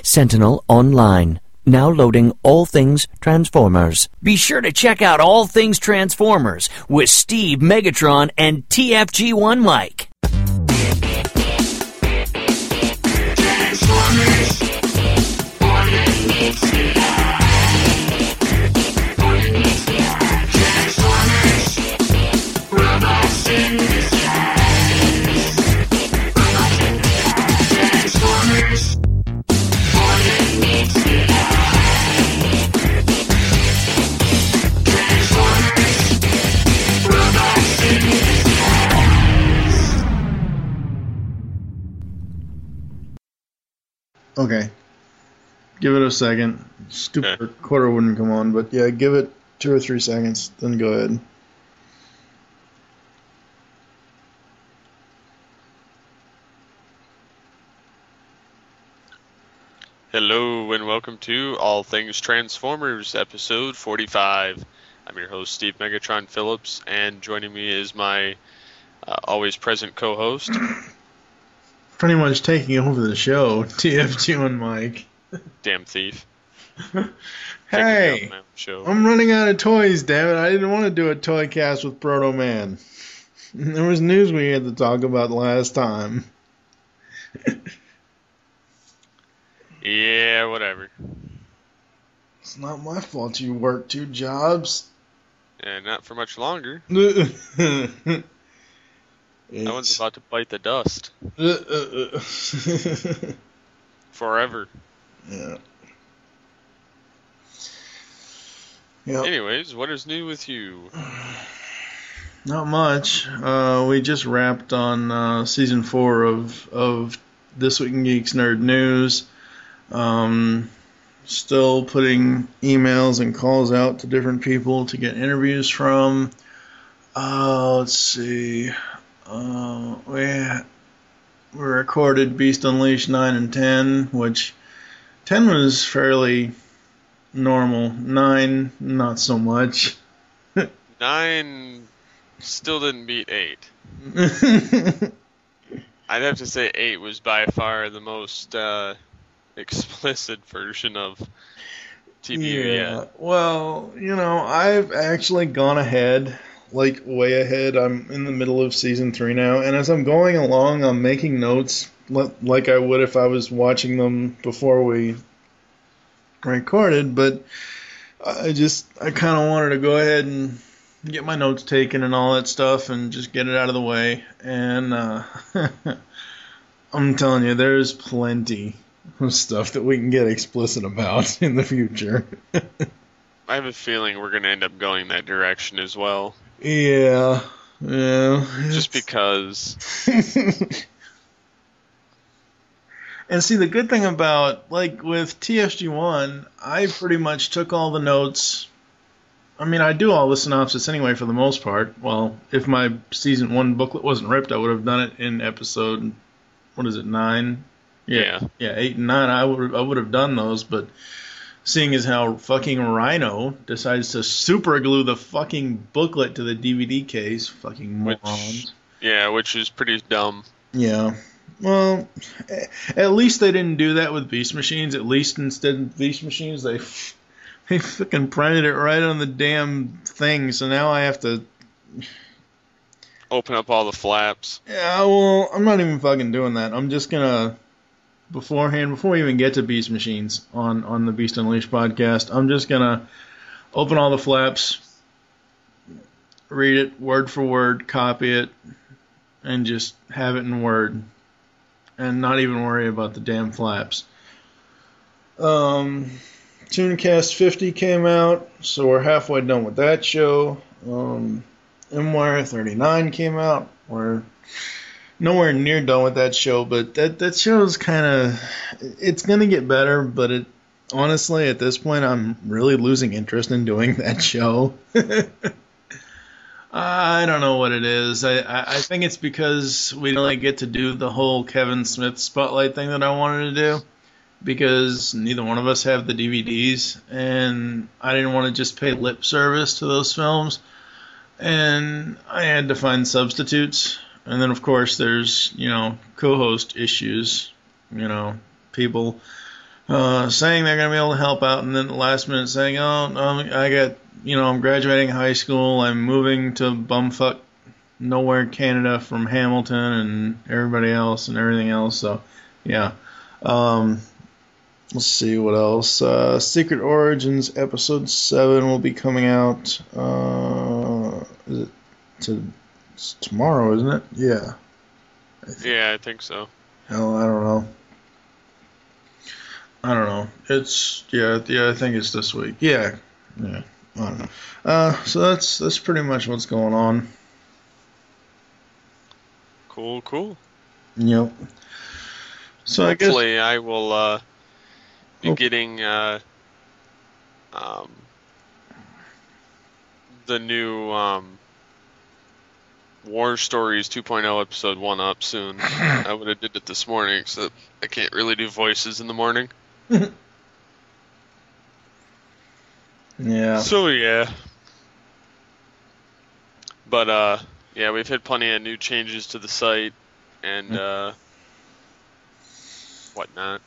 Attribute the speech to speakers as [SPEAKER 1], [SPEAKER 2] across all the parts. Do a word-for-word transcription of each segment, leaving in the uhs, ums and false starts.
[SPEAKER 1] Sentinel Online. Now loading All Things Transformers. Be sure to check out All Things Transformers with Steve Megatron and T F G one Mike.
[SPEAKER 2] Okay. Give it a second. Stupid okay. Quarter wouldn't come on, but yeah, give it two or three seconds, then go ahead.
[SPEAKER 3] Hello and welcome to All Things Transformers, episode forty-five. I'm your host, Steve Megatron Phillips, and joining me is my uh, always present co-host.
[SPEAKER 2] Pretty much taking over the show, T F G one Mike.
[SPEAKER 3] Damn thief.
[SPEAKER 2] Hey, I'm running out of toys, damn it. I didn't want to do a toy cast with Proto Man. There was news we had to talk about last time.
[SPEAKER 3] Yeah, whatever.
[SPEAKER 2] It's not my fault you work two jobs.
[SPEAKER 3] Yeah, not for much longer.
[SPEAKER 2] It's...
[SPEAKER 3] That one's about to bite the dust.
[SPEAKER 2] Uh, uh, uh.
[SPEAKER 3] Forever.
[SPEAKER 2] Yeah. Yep.
[SPEAKER 3] Anyways, what is new with you?
[SPEAKER 2] Not much. Uh, we just wrapped on uh, season four of of This Week in Geeks Nerd News. Um, still putting emails and calls out to different people to get interviews from. Uh, let's see. Uh, we, we recorded Beast Unleashed nine and ten, which ten was fairly normal. nine, not so much.
[SPEAKER 3] nine still didn't beat eight. I'd have to say eight was by far the most uh, explicit version of T V
[SPEAKER 2] yeah,
[SPEAKER 3] yet.
[SPEAKER 2] Well, you know, I've actually gone ahead. Like, way ahead. I'm in the middle of season three now, and as I'm going along, I'm making notes like I would if I was watching them before we recorded, but I just, I kind of wanted to go ahead and get my notes taken and all that stuff and just get it out of the way, and uh, I'm telling you, there's plenty of stuff that we can get explicit about in the future.
[SPEAKER 3] I have a feeling we're going to end up going that direction as well.
[SPEAKER 2] Yeah, yeah.
[SPEAKER 3] Just because.
[SPEAKER 2] And see, the good thing about, like, with T S G one, I pretty much took all the notes. I mean, I do all the synopsis anyway for the most part. Well, if my season one booklet wasn't ripped, I would have done it in episode, what is it, nine?
[SPEAKER 3] Yeah.
[SPEAKER 2] Yeah, eight and nine, I would I would have done those, but seeing as how fucking Rhino decides to super glue the fucking booklet to the D V D case, fucking morons.
[SPEAKER 3] Which, yeah, which is pretty dumb.
[SPEAKER 2] Yeah. Well, at least they didn't do that with Beast Machines. At least instead of Beast Machines, they they fucking printed it right on the damn thing. So now I have to
[SPEAKER 3] open up all the flaps.
[SPEAKER 2] Yeah, well, I'm not even fucking doing that. I'm just gonna beforehand, before we even get to Beast Machines on on the Beast Unleashed podcast, I'm just gonna open all the flaps, read it word for word, copy it, and just have it in Word. And not even worry about the damn flaps. Um, Tooncast fifty came out, so we're halfway done with that show. Um, M Wire thirty-nine came out. We're nowhere near done with that show, but that, that show's kind of... It's going to get better, but it honestly, at this point, I'm really losing interest in doing that show. I don't know what it is. I, I, I think it's because we don't really get to do the whole Kevin Smith spotlight thing that I wanted to do, because neither one of us have the D V Ds, and I didn't want to just pay lip service to those films, and I had to find substitutes. And then, of course, there's, you know, co-host issues. You know, people uh, saying they're going to be able to help out, and then the last minute saying, oh, um, I got, you know, I'm graduating high school, I'm moving to bumfuck nowhere Canada from Hamilton and everybody else and everything else. So, yeah. Um, let's see what else. Uh, Secret Origins episode seven will be coming out. Uh, is it to, it's tomorrow, isn't it? Yeah.
[SPEAKER 3] I yeah, I think so.
[SPEAKER 2] Hell, I don't know. I don't know. It's yeah, yeah. I think it's this week. Yeah, yeah. I don't know. Uh, so that's that's pretty much what's going on.
[SPEAKER 3] Cool, cool.
[SPEAKER 2] Yep. So
[SPEAKER 3] hopefully
[SPEAKER 2] I, guess,
[SPEAKER 3] I will uh, be hope. getting uh, um, the new um, War Stories two point oh episode one up soon. I would have did it this morning, except I can't really do voices in the morning.
[SPEAKER 2] Yeah.
[SPEAKER 3] So yeah. But uh, yeah, we've had plenty of new changes to the site and uh, whatnot.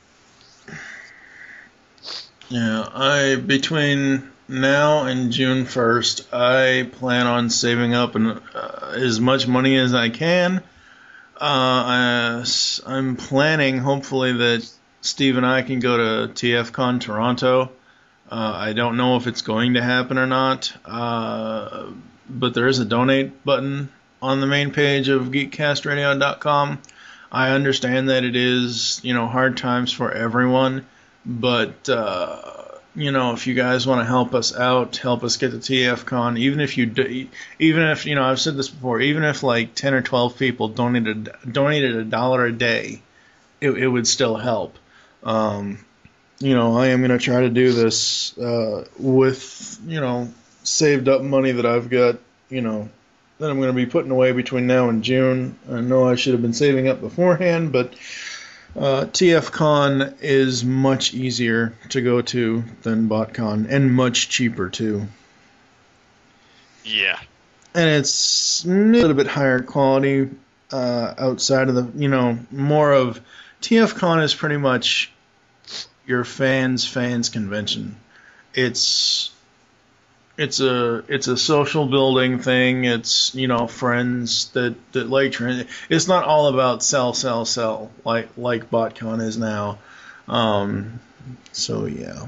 [SPEAKER 2] Yeah, I between now and June first, I plan on saving up and uh, as much money as I can. Uh, I, I'm planning, hopefully, that Steve and I can go to T F Con Toronto. Uh, I don't know if it's going to happen or not, uh, but there is a donate button on the main page of geek cast radio dot com. I understand that it is, you know, hard times for everyone, but, uh, you know, if you guys want to help us out, help us get to T F Con, even if you do, even if, you know, I've said this before, even if like ten or twelve people donated donated a dollar a day, it, it would still help. Um, you know, I am going to try to do this uh, with, you know, saved up money that I've got, you know, that I'm going to be putting away between now and June. I know I should have been saving up beforehand, but uh, T F Con is much easier to go to than BotCon, and much cheaper too.
[SPEAKER 3] Yeah.
[SPEAKER 2] And it's a little bit higher quality uh, outside of the, you know, more of, T F Con is pretty much your fans fans convention. It's it's a it's a social building thing. It's, you know, friends that that like trans. It's not all about sell sell sell like like BotCon is now. Um, so yeah.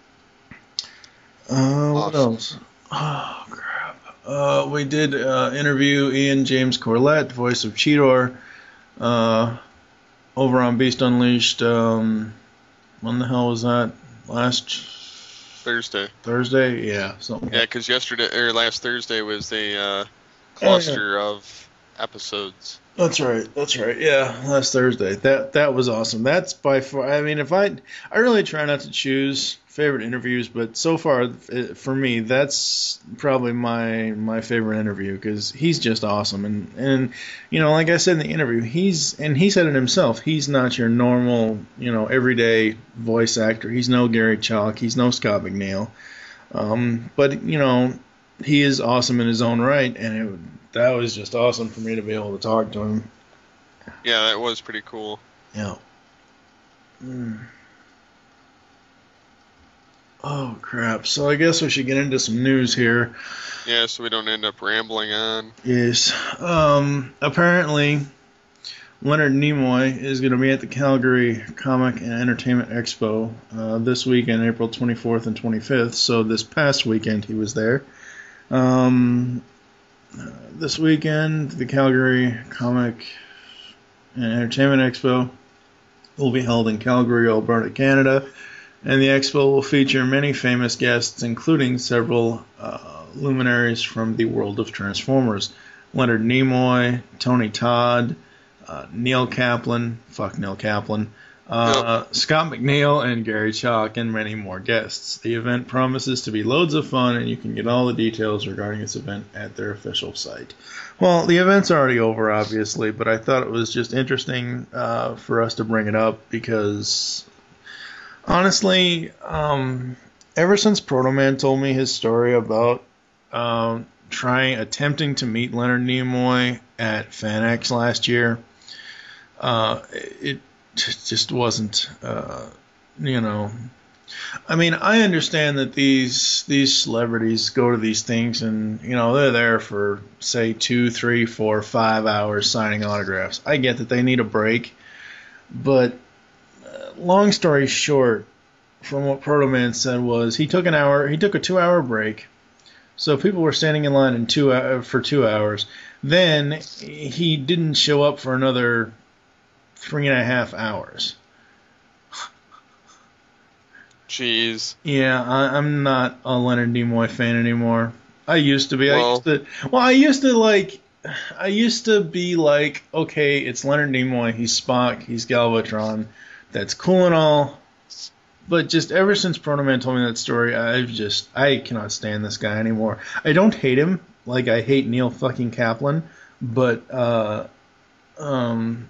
[SPEAKER 2] Uh, what
[SPEAKER 3] awesome.
[SPEAKER 2] else? Oh crap. Uh, we did uh, interview Ian James Corlett, voice of Cheetor, uh, over on Beast Unleashed. Um, when the hell was that? Last
[SPEAKER 3] Thursday.
[SPEAKER 2] Thursday, yeah, something.
[SPEAKER 3] Yeah, because yesterday or last Thursday was the uh, cluster oh, yeah. of episodes.
[SPEAKER 2] That's right. That's right. Yeah, last Thursday. That that was awesome. That's by far. I mean, if I I really try not to choose favorite interviews, but so far for me, that's probably my my favorite interview because he's just awesome. And and you know, like I said in the interview, he's and he said it himself. He's not your normal, you know, everyday voice actor. He's no Gary Chalk. He's no Scott McNeil. Um, but you know, he is awesome in his own right, and it. That was just awesome for me to be able to talk to him.
[SPEAKER 3] Yeah, that was pretty cool.
[SPEAKER 2] Yeah. Mm. Oh, crap. So I guess we should get into some news here.
[SPEAKER 3] Yeah, so we don't end up rambling on.
[SPEAKER 2] Yes. Um, apparently, Leonard Nimoy is going to be at the Calgary Comic and Entertainment Expo uh, this weekend, April twenty-fourth and twenty-fifth. So this past weekend he was there. Um... Uh, this weekend, the Calgary Comic and Entertainment Expo will be held in Calgary, Alberta, Canada, and the expo will feature many famous guests, including several uh, luminaries from the world of Transformers. Leonard Nimoy, Tony Todd, uh, Neil Kaplan, fuck Neil Kaplan, uh, yep. Scott McNeil, and Gary Chalk, and many more guests. The event promises to be loads of fun, and you can get all the details regarding this event at their official site. Well, the event's already over, obviously, but I thought it was just interesting uh, for us to bring it up because, honestly, um, ever since Protoman told me his story about um, trying, attempting to meet Leonard Nimoy at FanX last year, uh, it just wasn't uh, you know, I mean, I understand that these these celebrities go to these things and, you know, they're there for, say, two, three, four, five hours signing autographs. I get that they need a break, but uh, long story short, from what Proto Man said was he took an hour, he took a two-hour break, so people were standing in line in two uh, for two hours. Then he didn't show up for another three and a half hours.
[SPEAKER 3] Jeez.
[SPEAKER 2] Yeah, I, I'm not a Leonard Nimoy fan anymore. I used to be.
[SPEAKER 3] Well,
[SPEAKER 2] I used to. Well, I used to like. I used to be like, okay, it's Leonard Nimoy. He's Spock. He's Galvatron. That's cool and all. But just ever since Proto Man told me that story, I've just I cannot stand this guy anymore. I don't hate him like I hate Neil fucking Kaplan, but uh, um,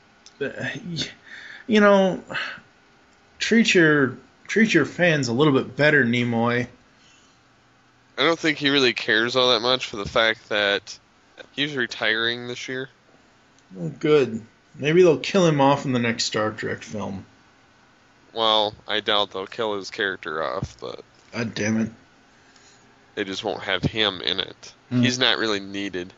[SPEAKER 2] you know, treat your treat your fans a little bit better, Nimoy.
[SPEAKER 3] I don't think he really cares all that much for the fact that he's retiring this year.
[SPEAKER 2] Well, good. Maybe they'll kill him off in the next Star Trek film.
[SPEAKER 3] Well, I doubt they'll kill his character off, but
[SPEAKER 2] God damn it.
[SPEAKER 3] They just won't have him in it.
[SPEAKER 2] Mm.
[SPEAKER 3] He's not really needed.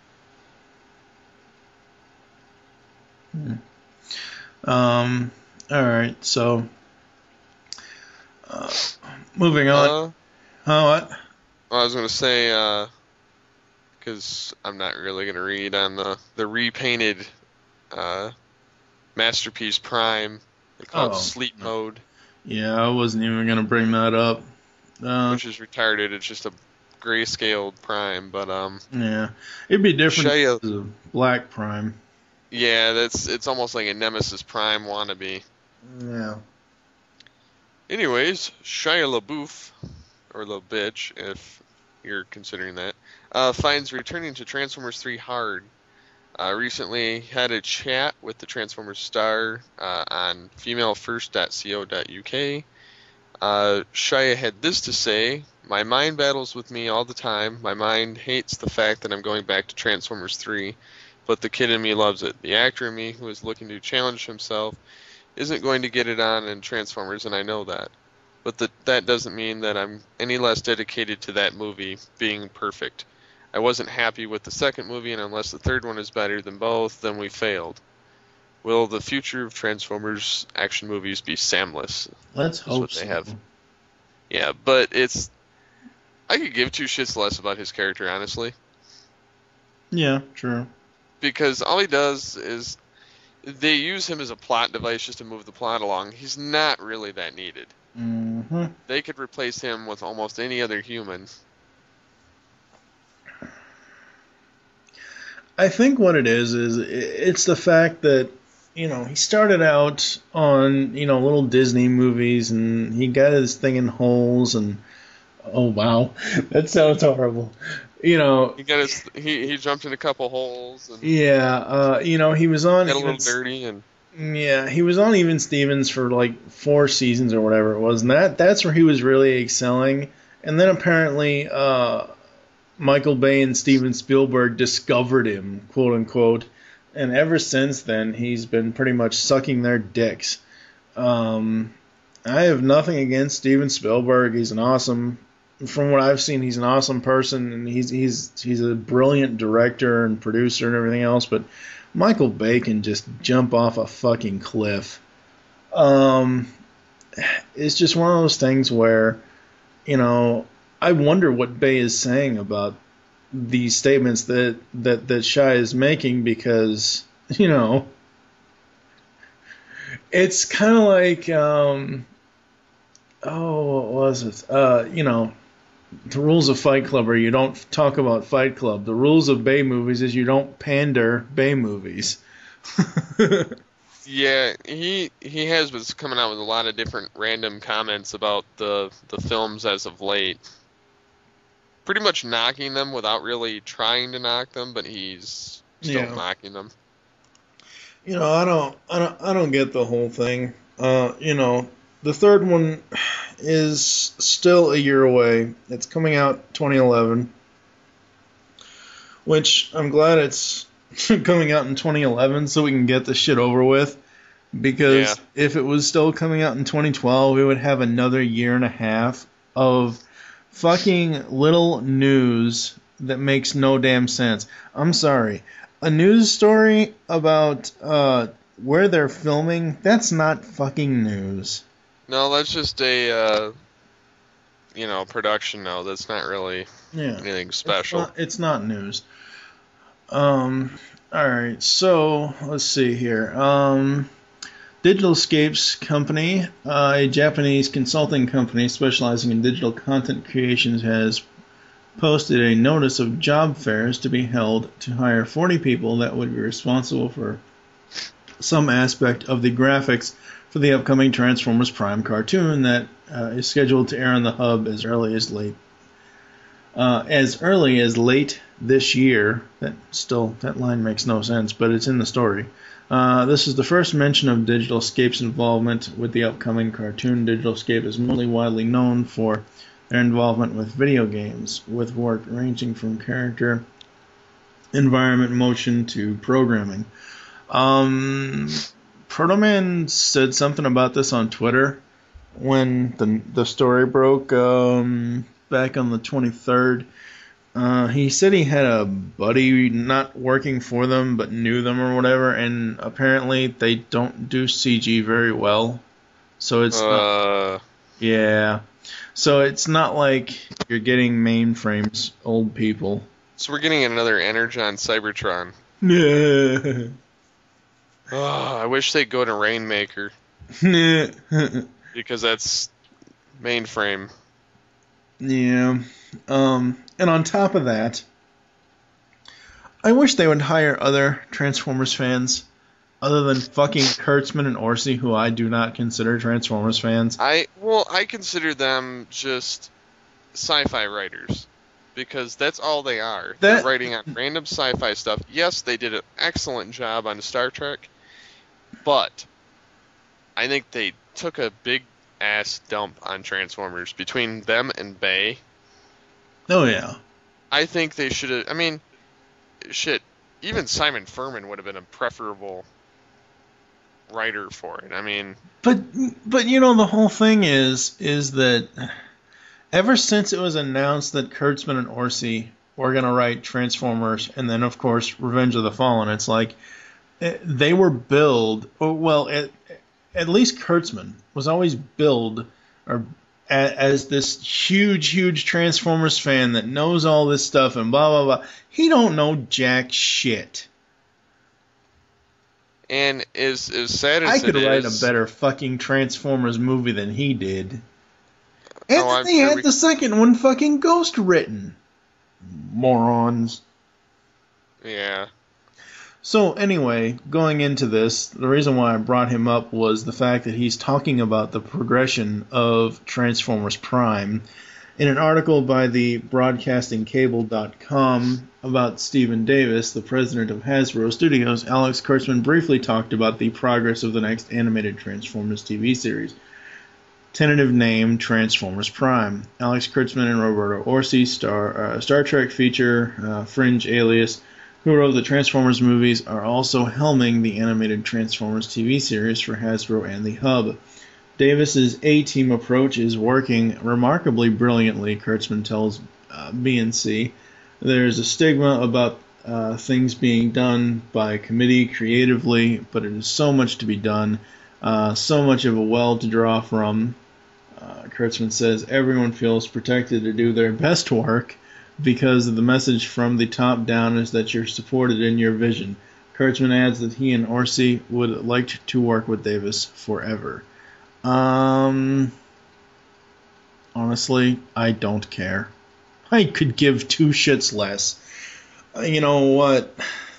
[SPEAKER 2] Mm. Um. All right. So, uh, moving on.
[SPEAKER 3] Uh,
[SPEAKER 2] oh, what?
[SPEAKER 3] well, I was gonna say, because uh, I'm not really gonna read on the the repainted uh, Masterpiece Prime. They call
[SPEAKER 2] Oh.
[SPEAKER 3] it Sleep Mode,
[SPEAKER 2] Yeah, I wasn't even gonna bring that up. Uh,
[SPEAKER 3] which is retarded. It's just a grayscaled Prime, but um,
[SPEAKER 2] yeah, it'd be different
[SPEAKER 3] Shia-
[SPEAKER 2] if it was a Black Prime.
[SPEAKER 3] yeah, that's it's almost like a Nemesis Prime wannabe.
[SPEAKER 2] Yeah.
[SPEAKER 3] Anyways, Shia LaBeouf, or La Bitch, if you're considering that, uh, finds returning to Transformers three hard. Uh, recently had a chat with the Transformers star uh, on female first dot co dot uk. Uh, Shia had this to say: "My mind battles with me all the time. My mind hates the fact that I'm going back to Transformers three, but the kid in me loves it. The actor in me who is looking to challenge himself isn't going to get it on in Transformers, and I know that. But the, that doesn't mean that I'm any less dedicated to that movie being perfect. I wasn't happy with the second movie, and unless the third one is better than both, then we failed. Will the future of Transformers action movies be Samless?"
[SPEAKER 2] Let's
[SPEAKER 3] That's
[SPEAKER 2] hope
[SPEAKER 3] what they
[SPEAKER 2] so.
[SPEAKER 3] have. Yeah, but it's... I could give two shits less about his character, honestly.
[SPEAKER 2] Yeah, true.
[SPEAKER 3] Because all he does is... They use him as a plot device just to move the plot along. He's not really that needed.
[SPEAKER 2] Mm-hmm.
[SPEAKER 3] They could replace him with almost any other human.
[SPEAKER 2] I think what it is is it's the fact that, you know, he started out on, you know, little Disney movies and he got his thing in holes and oh wow, that sounds horrible. You know,
[SPEAKER 3] He got his, he, he jumped in a couple holes and
[SPEAKER 2] yeah, uh, you know, he was on
[SPEAKER 3] got a little
[SPEAKER 2] even-
[SPEAKER 3] dirty and
[SPEAKER 2] Yeah, he was on Even Stevens for like four seasons or whatever it was, and that that's where he was really excelling. And then apparently, uh, Michael Bay and Steven Spielberg discovered him, quote unquote, and ever since then he's been pretty much sucking their dicks. Um, I have nothing against Steven Spielberg. He's an awesome, from what I've seen, he's an awesome person, and he's he's he's a brilliant director and producer and everything else, but Michael Bay can just jump off a fucking cliff. Um, it's just one of those things where, you know, I wonder what Bay is saying about these statements that, that, that Shia is making because, you know, it's kind of like, um, oh, what was it? Uh, you know, the rules of Fight Club are you don't talk about Fight Club. The rules of Bay movies is you don't pander Bay movies.
[SPEAKER 3] yeah, he he has been coming out with a lot of different random comments about the the films as of late. Pretty much knocking them without really trying to knock them, but he's still
[SPEAKER 2] Yeah.
[SPEAKER 3] knocking them.
[SPEAKER 2] You know, I don't, I don't, I don't get the whole thing. Uh, you know, the third one is still a year away. It's coming out twenty eleven, which I'm glad it's coming out in twenty eleven so we can get this shit over with. Because
[SPEAKER 3] Yeah.
[SPEAKER 2] if it was still coming out in twenty twelve, we would have another year and a half of fucking little news that makes no damn sense. I'm sorry. A news story about uh, where they're filming, that's not fucking news.
[SPEAKER 3] No, that's just a, uh, you know, production note. That's not really
[SPEAKER 2] Yeah.
[SPEAKER 3] anything special.
[SPEAKER 2] It's not, it's not news. Um, alright, so let's see here. Um, Digitalscapes Company, uh, a Japanese consulting company specializing in digital content creations, has posted a notice of job fairs to be held to hire forty people that would be responsible for some aspect of the graphics for the upcoming Transformers Prime cartoon that uh, is scheduled to air on the hub as early as late uh, as early as late this year. That still that line makes no sense, but it's in the story. Uh, this is the first mention of Digitalscape's involvement with the upcoming cartoon. Digitalscape is mostly widely known for their involvement with video games, with work ranging from character, environment, motion, to programming. Um, Protoman said something about this on Twitter when the the story broke um, back on the twenty-third. Uh, he said he had a buddy not working for them but knew them or whatever, and apparently they don't do C G very well. So it's
[SPEAKER 3] Uh,
[SPEAKER 2] not, yeah. So it's not like you're getting Mainframe's old people.
[SPEAKER 3] so we're getting another Energon Cybertron.
[SPEAKER 2] Yeah.
[SPEAKER 3] Oh, I wish they'd go to Rainmaker, because that's mainframe.
[SPEAKER 2] Yeah. Um, and on top of that, I wish they would hire other Transformers fans other than fucking Kurtzman and Orsi, who I do not consider Transformers fans.
[SPEAKER 3] I well, I consider them just sci-fi writers, because that's all they are.
[SPEAKER 2] That-
[SPEAKER 3] They're writing on random sci-fi stuff. Yes, they did an excellent job on Star Trek, but I think they took a big ass dump on Transformers between them and Bay.
[SPEAKER 2] Oh, yeah.
[SPEAKER 3] I think they should have. I mean, shit. Even Simon Furman would have been a preferable writer for it. I mean,
[SPEAKER 2] But, but you know, the whole thing is, is that ever since it was announced that Kurtzman and Orsi were going to write Transformers, and then, of course, Revenge of the Fallen, it's like, they were billed, well, at, at least Kurtzman was always billed or as this huge, huge Transformers fan that knows all this stuff and blah, blah, blah. He don't know jack shit.
[SPEAKER 3] and as as sad as
[SPEAKER 2] I could
[SPEAKER 3] it
[SPEAKER 2] write
[SPEAKER 3] is,
[SPEAKER 2] a better fucking Transformers movie than he did. And
[SPEAKER 3] Oh,
[SPEAKER 2] then
[SPEAKER 3] I'm
[SPEAKER 2] they
[SPEAKER 3] sure
[SPEAKER 2] had
[SPEAKER 3] we-
[SPEAKER 2] the second one fucking ghost written. Morons.
[SPEAKER 3] yeah.
[SPEAKER 2] So anyway, going into this, the reason why I brought him up was the fact that he's talking about the progression of Transformers Prime in an article by the broadcasting cable dot com about Stephen Davis, the president of Hasbro Studios. Alex Kurtzman briefly talked about the progress of the next animated Transformers T V series. Tentative name, Transformers Prime. Alex Kurtzman and Roberto Orsi, Star, uh, Star Trek feature, uh, Fringe alias, who wrote the Transformers movies, are also helming the animated Transformers T V series for Hasbro and the Hub. Davis's A-Team approach is working remarkably brilliantly, Kurtzman tells uh, B N C. There's a stigma about uh, things being done by committee creatively, but it is so much to be done, uh, so much of a well to draw from. Uh, Kurtzman says everyone feels protected to do their best work because the message from the top down is that you're supported in your vision. Kurtzman adds that he and Orsi would like to work with Davis forever. Um, honestly, I don't care. I could give two shits less. Uh, you know what?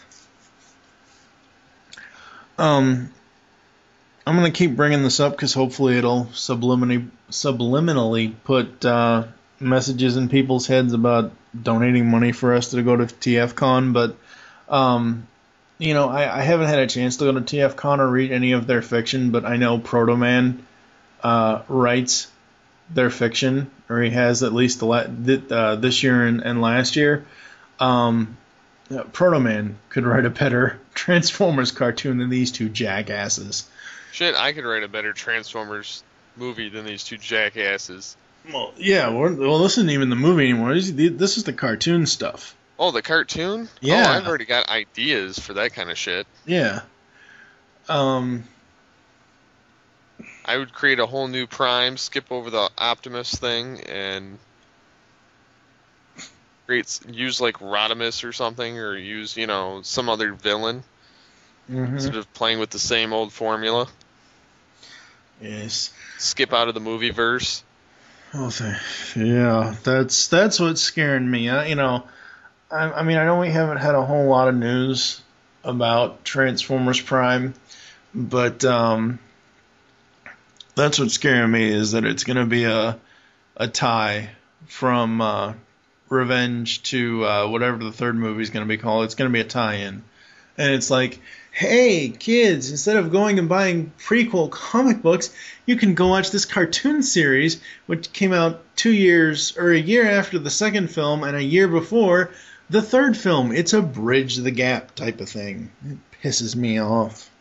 [SPEAKER 2] Um, I'm gonna keep bringing this up because hopefully it'll subliminally subliminally put uh, messages in people's heads about donating money for us to go to T F Con. But um, you know, I, I haven't had a chance to go to T F Con or read any of their fiction, but I know Protoman uh, writes their fiction, or he has at least the la- th- uh, this year and, and last year. Um, uh, Protoman could write a better Transformers cartoon than these two jackasses.
[SPEAKER 3] Shit, I could write a better Transformers movie than these two jackasses.
[SPEAKER 2] Well, yeah. We're, well, this isn't even the movie anymore. This, this is the cartoon stuff.
[SPEAKER 3] Oh, the cartoon?
[SPEAKER 2] Yeah.
[SPEAKER 3] Oh, I've already got ideas for that kind of shit.
[SPEAKER 2] Yeah. Um.
[SPEAKER 3] I would create a whole new Prime, skip over the Optimus thing, and create use like Rodimus or something, or use, you know, some other villain
[SPEAKER 2] Mm-hmm.
[SPEAKER 3] instead of playing with the same old formula.
[SPEAKER 2] Yes.
[SPEAKER 3] Skip out of the movie verse.
[SPEAKER 2] Oh, th- yeah. That's that's what's scaring me. I, you know, I, I mean, I know we haven't had a whole lot of news about Transformers Prime, but um, that's what's scaring me is that it's going to be a a tie from uh, Revenge to uh, whatever the third movie is going to be called. It's going to be a tie-in, and it's like, hey, kids, instead of going and buying prequel comic books, you can go watch this cartoon series, which came out two years, or a year after the second film, and a year before the third film. It's a bridge the gap type of thing. It pisses me off.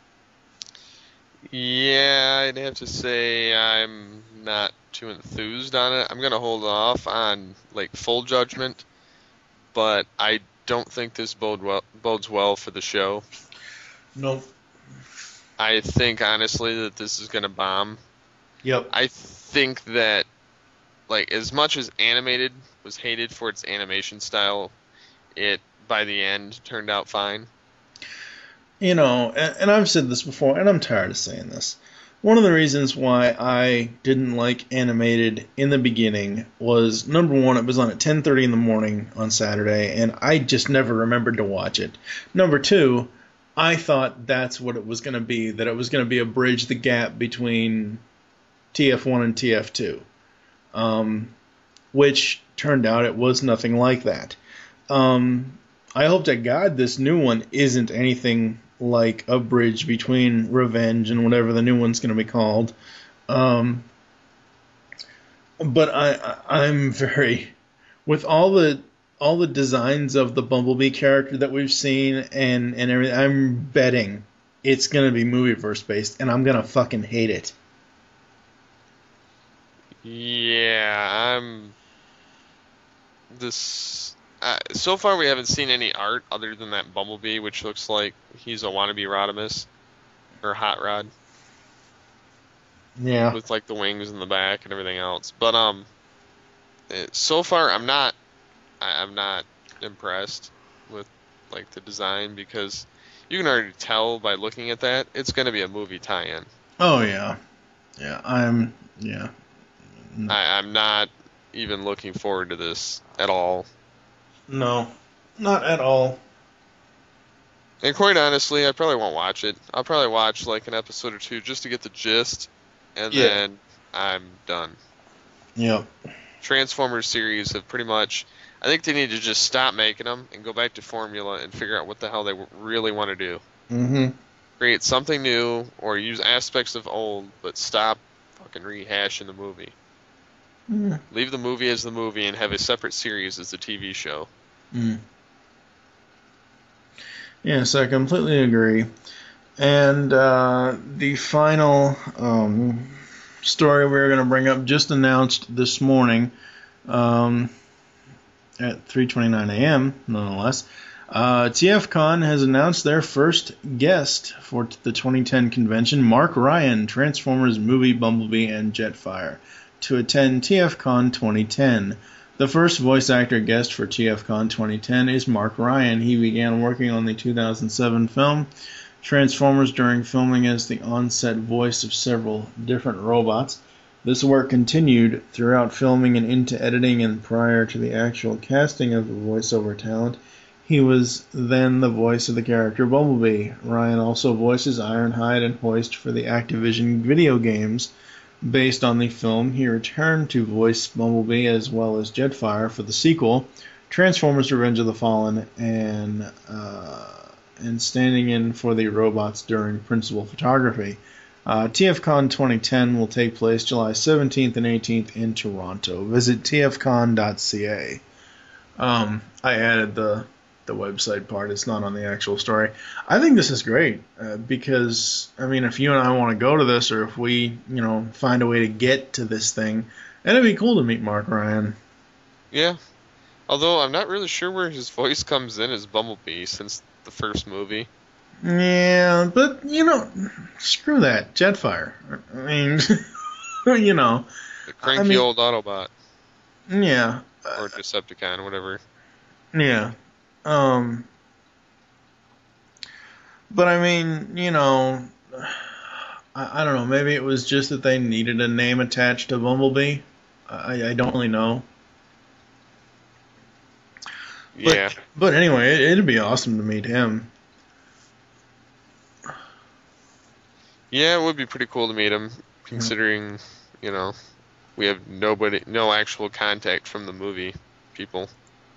[SPEAKER 3] Yeah, I'd have to say I'm not too enthused on it. I'm going to hold off on, like, full judgment, but I don't think this bode well, bodes well for the show.
[SPEAKER 2] Nope.
[SPEAKER 3] I think, honestly, that this is going to bomb.
[SPEAKER 2] Yep.
[SPEAKER 3] I think that, like, as much as animated was hated for its animation style, it, by the end, turned out fine.
[SPEAKER 2] You know, and, and I've said this before, and I'm tired of saying this. One of the reasons why I didn't like animated in the beginning was, number one, it was on at ten thirty in the morning on Saturday, and I just never remembered to watch it. Number two, I thought that's what it was going to be, that it was going to be a bridge the gap between T F one and T F two, um, which turned out it was nothing like that. Um, I hope to God this new one isn't anything like a bridge between Revenge and whatever the new one's going to be called. Um, but I, I, I'm very, with all the all the designs of the Bumblebee character that we've seen and, and everything, I'm betting it's going to be Movieverse based, and I'm going to fucking hate it.
[SPEAKER 3] Yeah, I'm... This... Uh, so far we haven't seen any art other than that Bumblebee, which looks like he's a wannabe Rodimus. Or Hot Rod.
[SPEAKER 2] Yeah.
[SPEAKER 3] With, like, the wings in the back and everything else. But, um... It, so far I'm not... I, I'm not impressed with, like, the design, because you can already tell by looking at that, it's going to be a movie tie-in.
[SPEAKER 2] Oh, yeah. Yeah, I'm... Yeah.
[SPEAKER 3] I, I'm not even looking forward to this at all.
[SPEAKER 2] No, not at all.
[SPEAKER 3] And quite honestly, I probably won't watch it. I'll probably watch like an episode or two just to get the gist, and
[SPEAKER 2] Yeah.
[SPEAKER 3] then I'm done.
[SPEAKER 2] Yep.
[SPEAKER 3] Transformers series have pretty much... I think they need to just stop making them and go back to formula and figure out what the hell they really want to do.
[SPEAKER 2] Mm-hmm.
[SPEAKER 3] Create something new or use aspects of old, but stop fucking rehashing the movie.
[SPEAKER 2] Mm.
[SPEAKER 3] Leave the movie as the movie and have a separate series as the T V show.
[SPEAKER 2] Mm. Yes, I completely agree. And uh, the final um, story we're going to bring up just announced this morning um, at three twenty-nine a.m., nonetheless. Uh, T F Con has announced their first guest for the twenty ten convention, Mark Ryan, Transformers movie Bumblebee and Jetfire, to attend T F Con twenty ten. The first voice actor guest for T F Con twenty ten is Mark Ryan. He began working on the two thousand seven film Transformers during filming as the on-set voice of several different robots. This work continued throughout filming and into editing, and prior to the actual casting of the voiceover talent, he was then the voice of the character Bumblebee. Ryan also voices Ironhide and Hoist for the Activision video games. Based on the film, he returned to voice Bumblebee as well as Jetfire for the sequel, Transformers Revenge of the Fallen, and uh, and standing in for the robots during principal photography. Uh, T F Con twenty ten will take place July seventeenth and eighteenth in Toronto. Visit t f con dot c a. Um, I added the the website part. It's not on the actual story. I think this is great uh, because, I mean, if you and I want to go to this, or if we, you know, find a way to get to this thing, it'd be cool to meet Mark Ryan.
[SPEAKER 3] Yeah. Although I'm not really sure where his voice comes in as Bumblebee since the first movie.
[SPEAKER 2] Yeah, but, you know, screw that. Jetfire. I mean, you know.
[SPEAKER 3] The cranky
[SPEAKER 2] I mean,
[SPEAKER 3] old Autobot.
[SPEAKER 2] Yeah.
[SPEAKER 3] Or Decepticon, whatever.
[SPEAKER 2] Yeah. Um. But, I mean, you know, I, I don't know. Maybe it was just that they needed a name attached to Bumblebee. I, I don't really know. But,
[SPEAKER 3] yeah.
[SPEAKER 2] But anyway, it, it'd be awesome to meet him.
[SPEAKER 3] Yeah, it would be pretty cool to meet him, considering, yeah. you know, we have nobody, no actual contact from the movie people.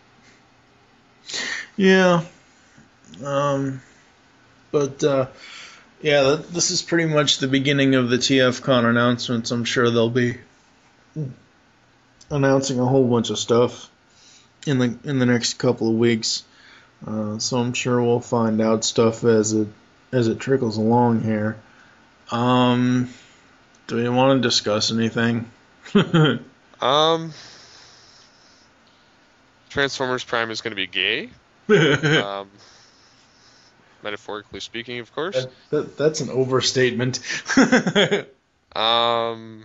[SPEAKER 2] Yeah. Um. But, uh, yeah, this is pretty much the beginning of the T F Con announcements. I'm sure they'll be announcing a whole bunch of stuff in the in the next couple of weeks. Uh, so I'm sure we'll find out stuff as it as it trickles along here. Um, do we want to discuss anything?
[SPEAKER 3] um, Transformers Prime is going to be gay. um, metaphorically speaking, of course.
[SPEAKER 2] That, that, that's an overstatement.
[SPEAKER 3] um,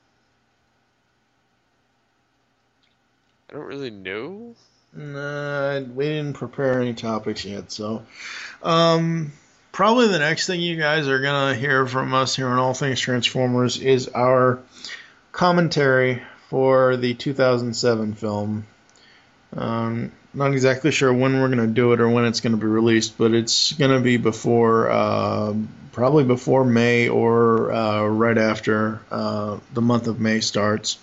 [SPEAKER 3] I don't really know.
[SPEAKER 2] Nah, we didn't prepare any topics yet, so um. Probably the next thing you guys are going to hear from us here on All Things Transformers is our commentary for the two thousand seven film. Um, not exactly sure when we're going to do it or when it's going to be released, but it's going to be before, uh, probably before May or uh, right after uh, the month of May starts.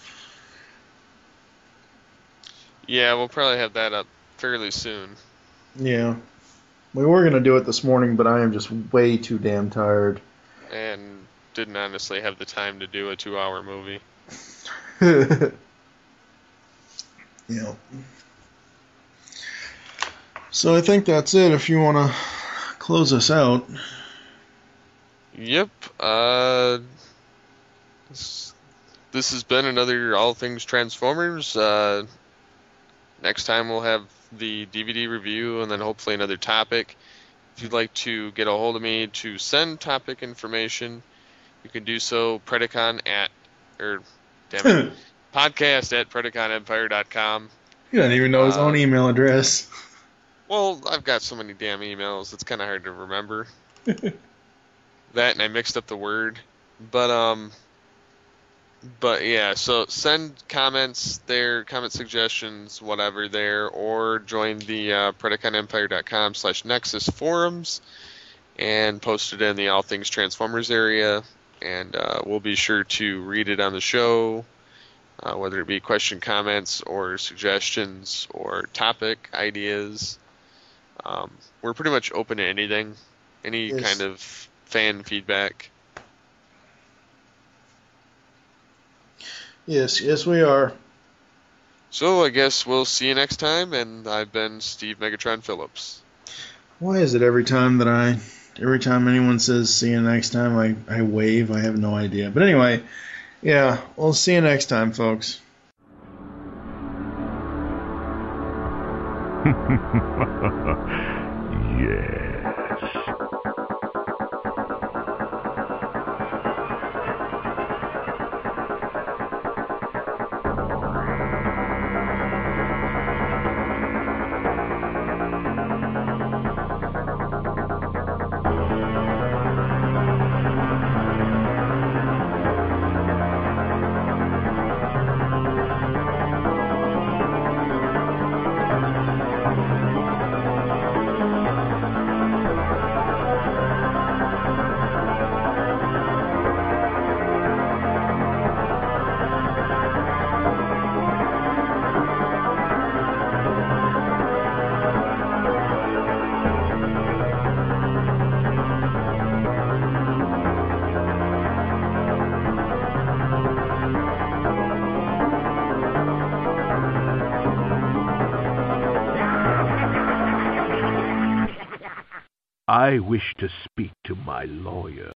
[SPEAKER 3] Yeah, we'll probably have that up fairly soon.
[SPEAKER 2] Yeah. We were going to do it this morning, but I am just way too damn tired.
[SPEAKER 3] And didn't honestly have the time to do a two-hour movie.
[SPEAKER 2] Yeah. So I think that's it if you want to close us out.
[SPEAKER 3] Yep. Uh, this, this has been another All Things Transformers. Uh, next time we'll have the D V D review and then hopefully another topic. If you'd like to get a hold of me to send topic information, you can do so Predacon at, or damn it, podcast at predacon empire dot com.
[SPEAKER 2] He doesn't even know his
[SPEAKER 3] uh,
[SPEAKER 2] own email address.
[SPEAKER 3] Well, I've got so many damn emails, it's kind of hard to remember. That and I mixed up the word. But, um... But yeah, so send comments there, comment suggestions, whatever there, or join the uh, predacon empire dot com slash nexus forums and post it in the All Things Transformers area, and uh, we'll be sure to read it on the show, uh, whether it be question, comments, or suggestions, or topic ideas. Um, we're pretty much open to anything, any
[SPEAKER 2] yes.
[SPEAKER 3] kind of fan feedback.
[SPEAKER 2] Yes, yes we are.
[SPEAKER 3] So I guess we'll see you next time, and I've been Steve Megatron Phillips.
[SPEAKER 2] Why is it every time that I, every time anyone says see you next time, I, I wave? I have no idea. But anyway, yeah, we'll see you next time, folks.
[SPEAKER 4] Yes. I wish to speak to my lawyer.